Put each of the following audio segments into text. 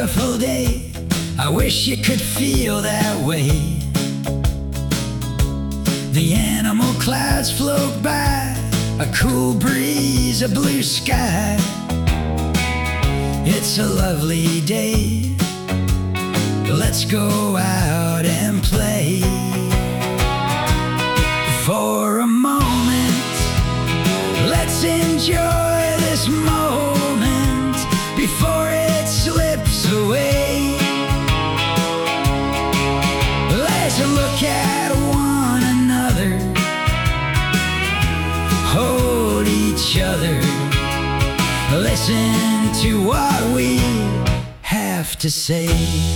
beautiful day. I wish you could feel that way. The animal clouds float by, a cool breeze, a blue sky. It's a lovely day. Let's go out and play. For a moment, let's enjoy this moment before it slips away. Let's look at one another, hold each other, listen to what we have to say.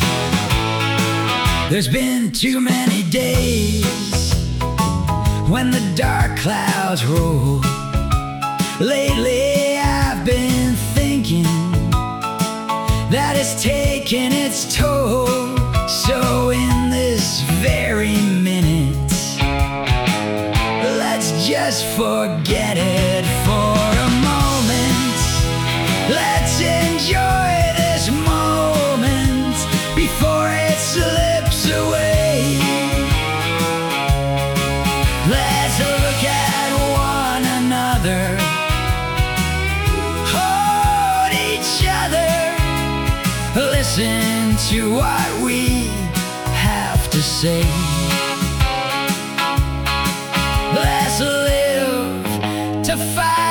There's been too many days when the dark clouds roll. Lately I've been thinking that it's taken its toll. So in this very minute, let's just forget it for a moment. Let's enjoy this moment before it slips away. Let's look at one another, hold each other, listen to what we have to say. Let's live to fight